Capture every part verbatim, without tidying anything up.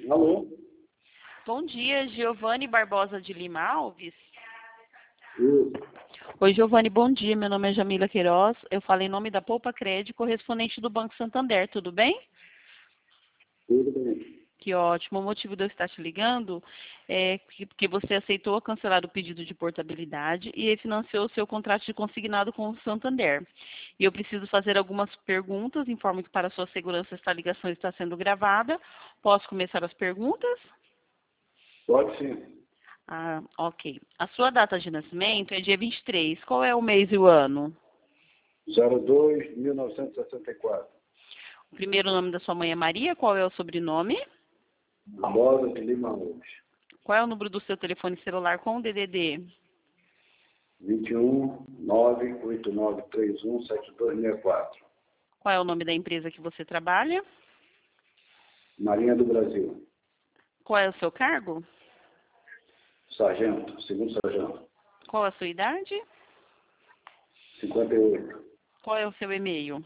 Alô? Bom dia, Giovanni Barbosa de Lima Alves. Isso. Oi, Giovanni, bom dia. Meu nome é Jamila Queiroz. Eu falo em nome da Poupa Crédito, correspondente do Banco Santander. Tudo bem? Tudo bem. Que ótimo. O motivo de eu estar te ligando é que, que você aceitou cancelar o pedido de portabilidade e refinanciou o seu contrato de consignado com o Santander. E eu preciso fazer algumas perguntas. Informo que para sua segurança esta ligação está sendo gravada. Posso começar as perguntas? Pode sim. Ah, ok. A sua data de nascimento é dia vinte e três. Qual é o mês e o ano? zero dois de mil novecentos e sessenta e quatro. O primeiro nome da sua mãe é Maria. Qual é o sobrenome? Barbosa de Lima Alves. Qual é o número do seu telefone celular com o D D D? vinte e um, nove oito nove três um, sete dois seis quatro. Qual é o nome da empresa que você trabalha? Marinha do Brasil. Qual é o seu cargo? Sargento, segundo sargento. Qual a sua idade? cinquenta e oito. Qual é o seu e-mail?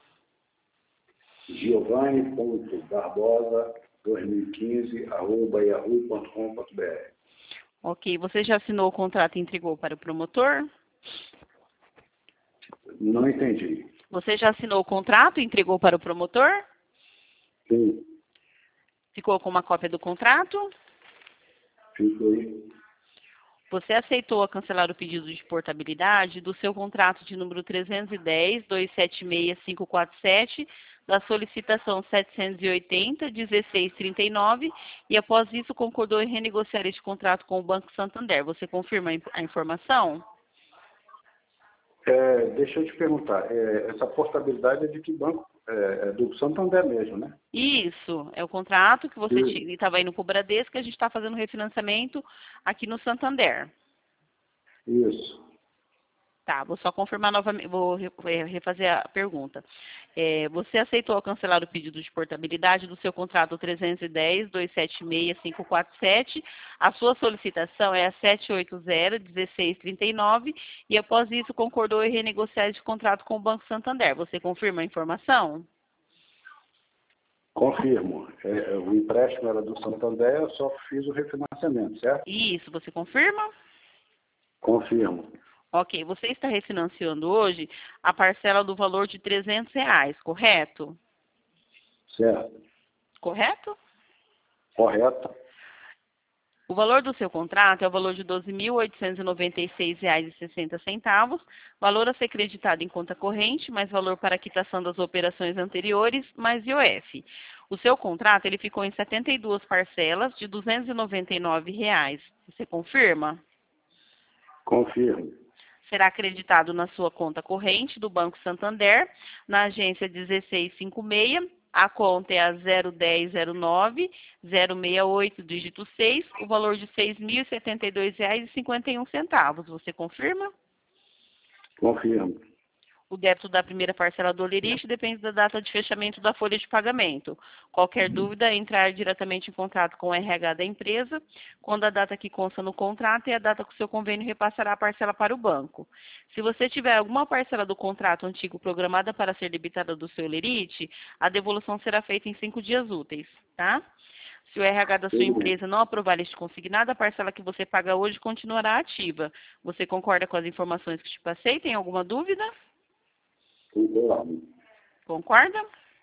Giovanni ponto Barbosa dois mil e quinze arroba yahoo ponto com ponto br. Ok. Você já assinou o contrato e entregou para o promotor? Não entendi. Você já assinou o contrato e entregou para o promotor? Sim, Ficou com uma cópia do contrato? fico aí. Você aceitou cancelar o pedido de portabilidade do seu contrato de número trezentos e dez, dois sete seis, cinco quatro sete, da solicitação setecentos e oitenta, dezesseis trinta e nove, e após isso concordou em renegociar este contrato com o Banco Santander. Você confirma a informação? É, deixa eu te perguntar, é, essa portabilidade é de que banco? É, é do Santander mesmo, né? Isso, é o contrato que você Sim. estava indo para o Bradesco, que a gente está fazendo refinanciamento aqui no Santander. Isso. Tá, vou só confirmar novamente, vou re- re- refazer a pergunta. É, você aceitou cancelar o pedido de portabilidade do seu contrato trezentos e dez, dois sete seis, cinco quatro sete. A sua solicitação é a setecentos e oitenta, dezesseis trinta e nove e após isso concordou em renegociar esse contrato com o Banco Santander. Você confirma a informação? Confirmo. É, é, o empréstimo era do Santander, eu só fiz o refinanciamento, certo? Isso, você confirma? Confirmo. Ok, você está refinanciando hoje a parcela do valor de trezentos reais, correto? Certo. Correto? Correto. O valor do seu contrato é o valor de doze mil oitocentos e noventa e seis reais e sessenta centavos, valor a ser creditado em conta corrente, mais valor para quitação das operações anteriores, mais I O F. O seu contrato ele ficou em setenta e duas parcelas de duzentos e noventa e nove reais. Você confirma? Confirmo. Será acreditado na sua conta corrente do Banco Santander, na agência dezesseis cinquenta e seis, a conta é a zero dez zero nove zero seis oito, dígito seis, o valor de seis mil e setenta e dois reais e cinquenta e um centavos. Você confirma? Confirmo. O débito da primeira parcela do Olerite depende da data de fechamento da folha de pagamento. Qualquer dúvida, entrar diretamente em contato com o R H da empresa, quando a data que consta no contrato é a data que o seu convênio repassará a parcela para o banco. Se você tiver alguma parcela do contrato antigo programada para ser debitada do seu Olerite, a devolução será feita em cinco dias úteis, tá? Se o R H da sua Tudo bem. empresa não aprovar este consignado, a parcela que você paga hoje continuará ativa. Você concorda com as informações que te passei? Tem alguma dúvida? Concordo. Concorda?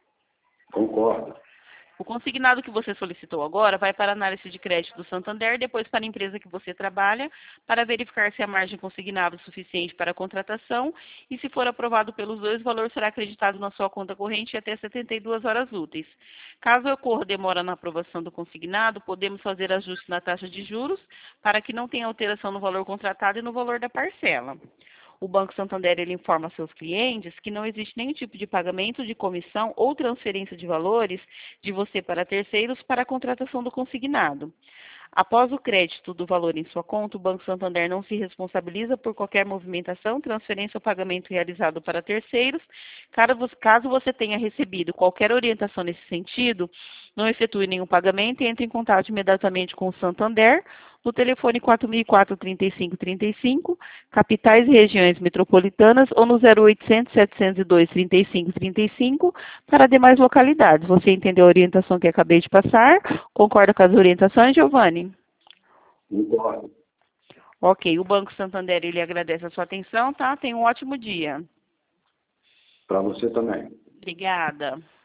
Concordo. O consignado que você solicitou agora vai para a análise de crédito do Santander, depois para a empresa que você trabalha, para verificar se a margem consignada é suficiente para a contratação e, se for aprovado pelos dois, o valor será acreditado na sua conta corrente até setenta e duas horas úteis. Caso ocorra demora na aprovação do consignado, podemos fazer ajuste na taxa de juros para que não tenha alteração no valor contratado e no valor da parcela. O Banco Santander ele informa seus clientes que não existe nenhum tipo de pagamento de comissão ou transferência de valores de você para terceiros para a contratação do consignado. Após o crédito do valor em sua conta, o Banco Santander não se responsabiliza por qualquer movimentação, transferência ou pagamento realizado para terceiros. Caso você tenha recebido qualquer orientação nesse sentido, não efetue nenhum pagamento e entre em contato imediatamente com o Santander. no telefone quatro mil e quatro, trinta e cinco trinta e cinco, capitais e regiões metropolitanas, ou no zero oitocentos, setecentos e dois, trinta e cinco trinta e cinco, para demais localidades. Você entendeu a orientação que acabei de passar? Concorda com as orientações, Giovanni? Concordo. Ok, o Banco Santander, ele agradece a sua atenção, tá? Tenha um ótimo dia. Para você também. Obrigada.